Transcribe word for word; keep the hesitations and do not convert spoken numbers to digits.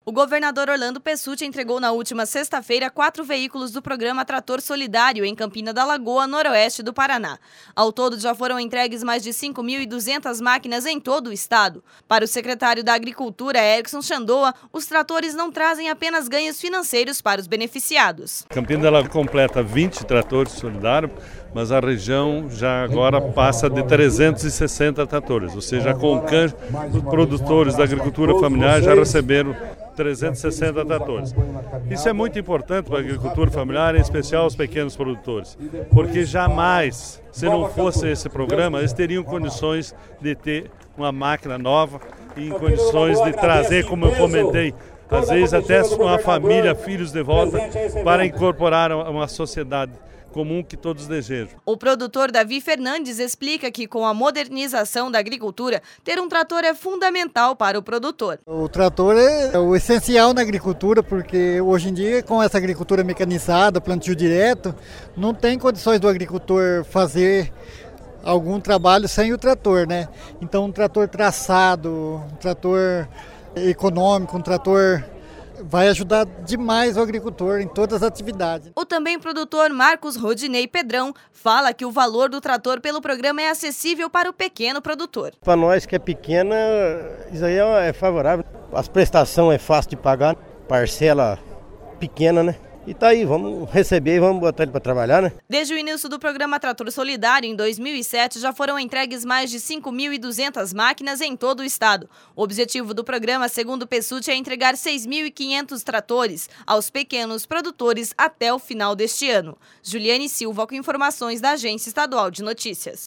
O governador Orlando Pessutti entregou na última sexta-feira quatro veículos do programa Trator Solidário em Campina da Lagoa, noroeste do Paraná. Ao todo, já foram entregues mais de cinco mil e duzentas máquinas em todo o estado. Para o secretário da Agricultura, Erickson Chandoa, os tratores não trazem apenas ganhos financeiros para os beneficiados. Campina da Lagoa completa vinte tratores solidários, mas a região já agora passa de trezentos e sessenta tratores, ou seja, com o canje, os produtores da agricultura familiar já receberam trezentos e sessenta tratores. Isso é muito importante para a agricultura familiar, em especial os pequenos produtores, porque jamais, se não fosse esse programa, eles teriam condições de ter uma máquina nova e em condições de trazer, como eu comentei, às vezes até uma família, filhos de volta, para incorporar a uma sociedade comum que todos desejam. O produtor Davi Fernandes explica que com a modernização da agricultura, ter um trator é fundamental para o produtor. O trator é o essencial na agricultura, porque hoje em dia, com essa agricultura mecanizada, plantio direto, não tem condições do agricultor fazer algum trabalho sem o trator, né? Então um trator traçado, um trator econômico, um trator vai ajudar demais o agricultor em todas as atividades. O também produtor Marcos Rodinei Pedrão fala que o valor do trator pelo programa é acessível para o pequeno produtor. Para nós que é pequena, isso aí é favorável. As prestações é fácil de pagar, parcela pequena, né? E tá aí, vamos receber e vamos botar ele para trabalhar, né? Desde o início do programa Trator Solidário, em dois mil e sete, já foram entregues mais de cinco mil e duzentas máquinas em todo o estado. O objetivo do programa, segundo Pessutti, é entregar seis mil e quinhentos tratores aos pequenos produtores até o final deste ano. Juliane Silva, com informações da Agência Estadual de Notícias.